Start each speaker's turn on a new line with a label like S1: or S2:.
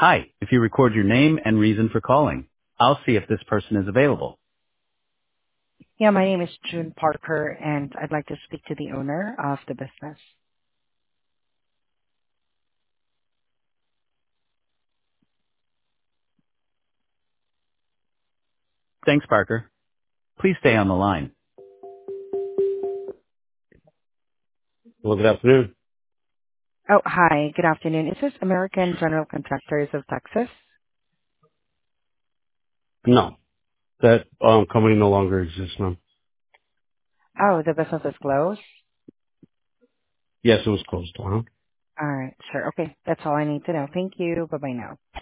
S1: Hi, if you record your name and reason for calling, I'll see if this person is available.
S2: Yeah, my name is June Parker, and I'd like to speak to the owner of the business.
S1: Thanks, Parker. Please stay on the line. Well, good afternoon.
S2: Oh, hi. Good afternoon. Is this American General Contractors of Texas?
S1: No, that company no longer exists, ma'am.
S2: Oh, the business is closed?
S1: Yes, it was closed. Uh-huh.
S2: All right, sure. Okay, that's all I need to know. Thank you. Bye-bye now.